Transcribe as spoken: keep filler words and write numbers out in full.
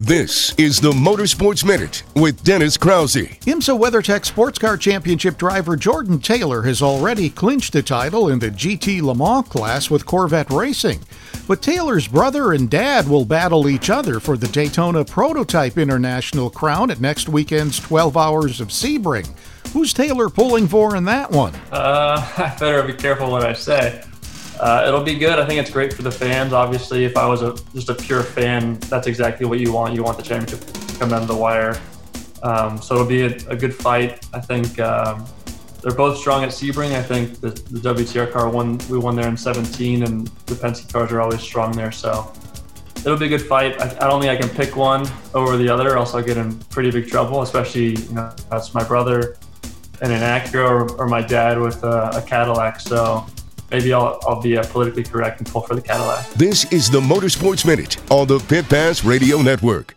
This is the Motorsports Minute with Dennis Krause. IMSA WeatherTech Sports Car Championship driver Jordan Taylor has already clinched the title in the G T Le Mans class with Corvette Racing. But Taylor's brother and dad will battle each other for the Daytona Prototype International crown at next weekend's twelve Hours of Sebring. Who's Taylor pulling for in that one? Uh, I better be careful what I say. Uh, it'll be good. I think it's great for the fans. Obviously, if I was a, just a pure fan, that's exactly what you want. You want the championship to come down to the wire. Um, so it'll be a, a good fight. I think um, they're both strong at Sebring. I think the, the W T R car won. We won there in seventeen, and the Penske cars are always strong there. So it'll be a good fight. I, I don't think I can pick one over the other, else I'll get in pretty big trouble. Especially, you know, that's my brother in an Acura, or, or my dad with a, a Cadillac. So maybe I'll, I'll be uh, politically correct and pull for the Cadillac. This is the Motorsports Minute on the Pit Pass Radio Network.